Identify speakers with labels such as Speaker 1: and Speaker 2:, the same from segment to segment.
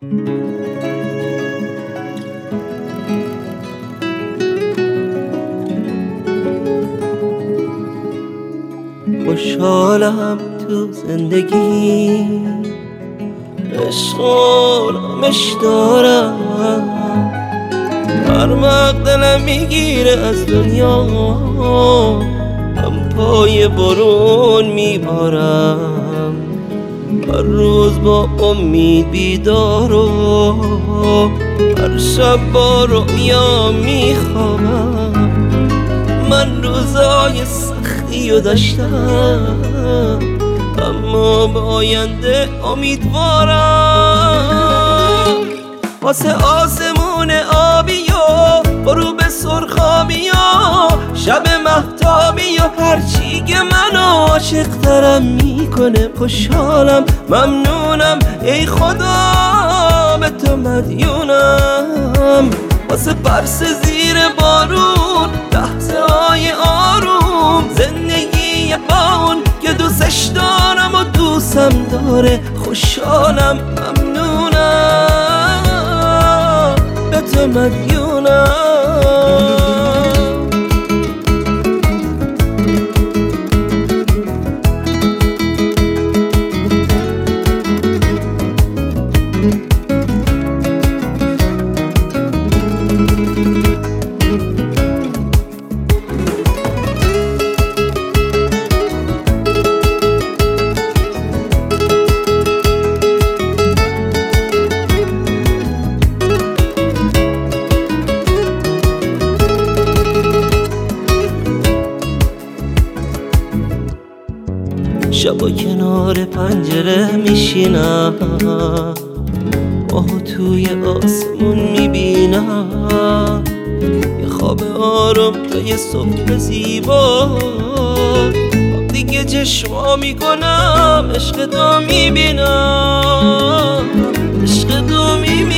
Speaker 1: خوشحالم تو زندگی، عشق و آرامش دارم، هر وقت دلم میگیره از دنیا هم پای بارون میبارم. هر روز با امید بیدار و هر شب با رؤیا میخوابم. من روزای سختی رو داشتم اما با آینده امیدوارم. واسه آسمون آبی و غروب سرخابی و شب مهتابی و هرچی که منو عاشق ترم میکنه. خوشحالم ممنونم ای خدا به تو مدیونم. واسه برس زیر بارون لحظه های آروم، زندگی باون که دوستش دارم و دوستم داره. خوشحالم ممنونم به تو مدیونم. شبا کنار پنجره میشینم، ماهو توی آسمون میبینم، یه خواب آروم تا یه صبح زیبا. وقتی که چشما میکنم عشق تو میبینم، عشق تو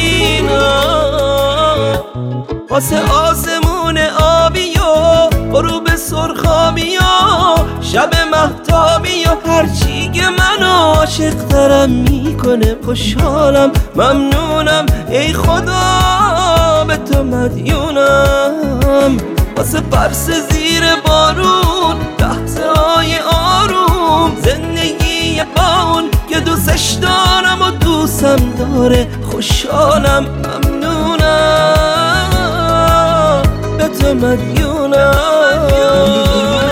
Speaker 1: میبینم. واسه آسمون آبی و غروب سرخابی و شب مهتابی و هرچی که منو عاشق ترم میکنه. خوشحالم ممنونم ای خدا به تو مدیونم. واسه برس زیر بارون لحظه های آروم، زندگی باون که دوستش دارم و دوستم داره. خوشحالم ممنونم به تو مدیونم.